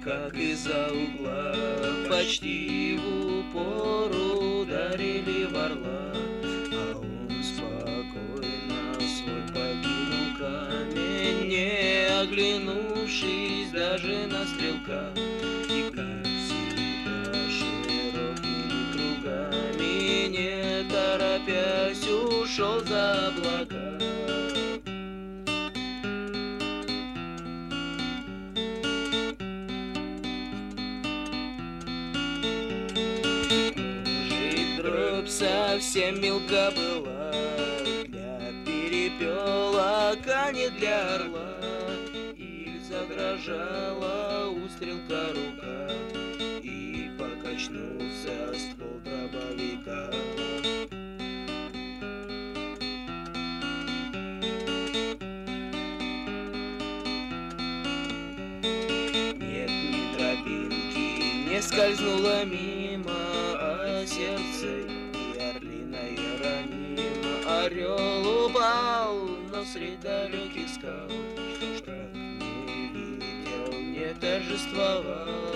как из-за угла почти в упор ударили в орла, а он спокойно свой покинул камень, не оглянувшись даже на стрелка. И как всегда широкими кругами, не торопясь, ушел за облака. Дробь совсем мелка была для перепелок, а не для орла. И задрожала у стрелка рука, и покачнулся ствол дробовика. Нет ни тропинки, не скользнула мимо, а сердце и орлиное ранимо. Орел упал, но средь далеких скал, что ж так не видел, не торжествовал.